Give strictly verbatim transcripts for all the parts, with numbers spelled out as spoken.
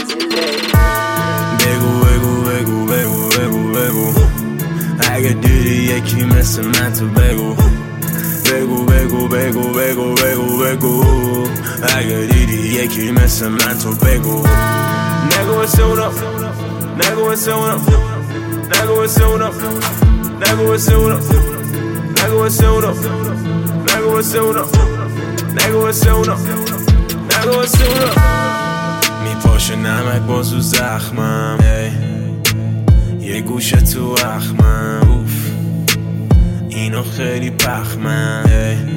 بگو بگو بگو بگو بگو بگو اگه دیدی یکی مثل من تو بگو بگو بگو بگو بگو بگو بگو اگه دیدی یکی مثل من تو بگو نگو واسه اونا نگو واسه اونا نگو واسه اونا نگو واسه اونا نگو واسه اونا نگو واسه اونا نگو واسه اونا نگو واسه اونا میپاشه نمک بازو زخمم یه گوشه تو اخمم اوف اینو خیلی پخمم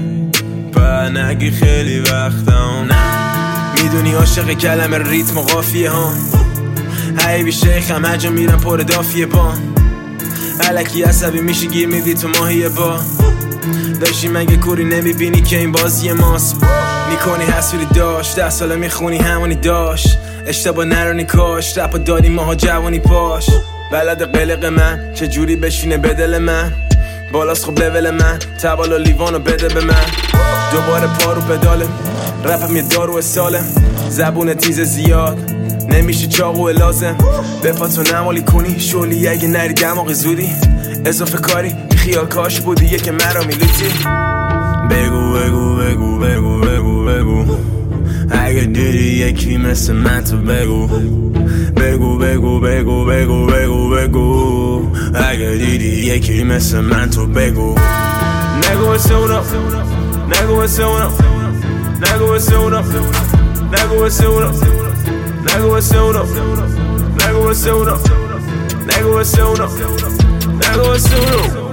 با نگی خیلی وقتم نه میدونی عاشق کلمه ریتم و قافیه ها حیبی شیخم هر جا میرم پر دافیه با الکی عصبی میشی گیر میدی تو ماهیه با داشتی مگه کوری نمیبینی که این بازی ماست میکنی حسوری داشت ده ساله میخونی همونی داشت اشتباه نرانی کاش رپ دادی ماها جوانی پاش بلد قلق من چجوری بشینه به دل من بالاست خب لول من تبال و لیوانو بده به من دوباره پارو پداله رپم یه دارو ساله زبون تیز زیاد نمیشه چاقو لازم به پاتو نمالی کنی شولی اگه نری دماغ زودی اضافه کاری بی خیال کاش بودی یه مرا میلوتی بگو بگو بگو بگو بگو بگو اگه دیدی یکی مثل من تو بگو بگو بگو بگو بگو بگو بگو اگه دیدی یکی مثل من تو بگو نگو واسه اونا نگو واسه اونا نگو واسه اونا نگو واسه اونا نگو واسه اونا نگو واسه اونا نگو واسه اونا نگو واسه اونا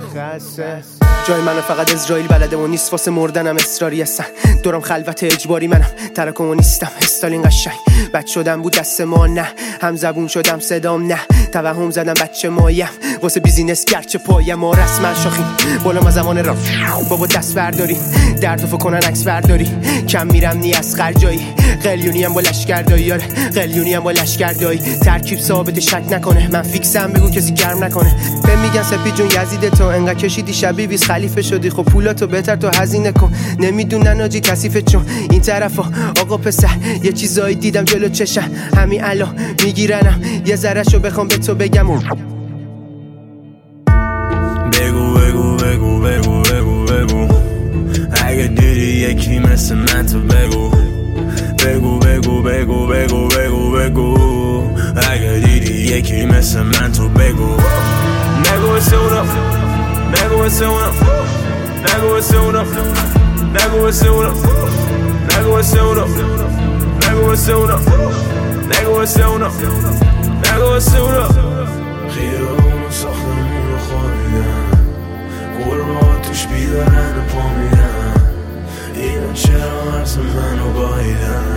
جای منو فقط اسرائیل بلده و نیست واسه مردنم اصراری هستن دورم خلوت اجباری منم تراکم و نیستم استالین قشنگ بد شدم بود دست ما نه هم زبون شدم صدام نه توهم زدم بچه مایم واسه بیزینس گرچه پایم ما رسما شاخیم بالا ما زمان را بابا دست برداری درد فکر کنن عکس برداری کم میرم نی از خرجایی قلیونی هم با لشکردایی یاره قلیونی هم با لشکردایی ترکیب ثابت شک نکنه من فیکسم بگو کسی گرم نکنه به میگن سپید جون یزید تو انقدر کشیدی شبیه بیس خلیفه شدی خب پولاتو بهتر تو هزینه کن نمیدونن آجی کثیفه چون این طرفا آقا پسر یه چیزایی دیدم جلو چشم همین الان میگیرنم یه ذرهشو بخوام به تو بگم بگو بگو بگو بگو بگو بگو اگه دیدی یکی مثل من تو بگو بگو بگو بگو بگو بگو بگو اگه دیدی یکی مثل من تو بگو نگو واسه اونا نگو واسه اونا نگو واسه اونا نگو واسه اونا نگو واسه اونا نگو واسه اونا نگو واسه اونا نگو واسه اونا خیابون و ساختمون رو خوابیدن گربه توش بیدارن و پا میدن اینا چرا عرض منو گاهیدن